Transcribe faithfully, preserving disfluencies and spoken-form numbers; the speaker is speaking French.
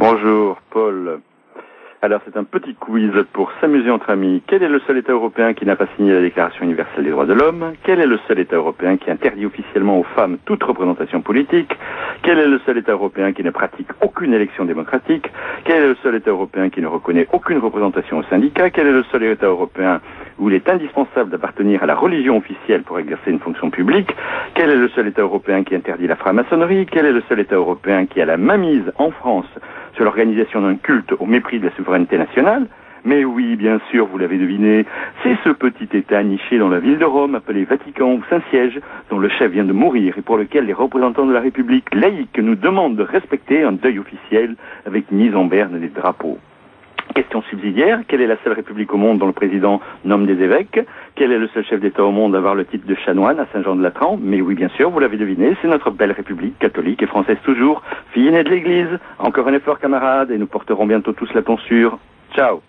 Bonjour, Paul. Alors, c'est un petit quiz pour s'amuser entre amis. Quel est le seul État européen qui n'a pas signé la Déclaration universelle des droits de l'homme? Quel est le seul État européen qui interdit officiellement aux femmes toute représentation politique? Quel est le seul État européen qui ne pratique aucune élection démocratique? Quel est le seul État européen qui ne reconnaît aucune représentation aux syndicats? Quel est le seul État européen où il est indispensable d'appartenir à la religion officielle pour exercer une fonction publique? Quel est le seul État européen qui interdit la franc-maçonnerie? Quel est le seul État européen qui a la mainmise en France sur l'organisation d'un culte au mépris de la souveraineté nationale? Mais oui, bien sûr, vous l'avez deviné, c'est ce petit État niché dans la ville de Rome, appelé Vatican ou Saint-Siège, dont le chef vient de mourir et pour lequel les représentants de la République laïque nous demandent de respecter un deuil officiel avec mise en berne des drapeaux. Question subsidiaire, quelle est la seule république au monde dont le président nomme des évêques? Quel est le seul chef d'État au monde à avoir le titre de chanoine à Saint-Jean-de-Latran? Mais oui, bien sûr, vous l'avez deviné, c'est notre belle république, catholique et française toujours, fille aînée de l'Église. Encore un effort, camarades, et nous porterons bientôt tous la tonsure. Ciao.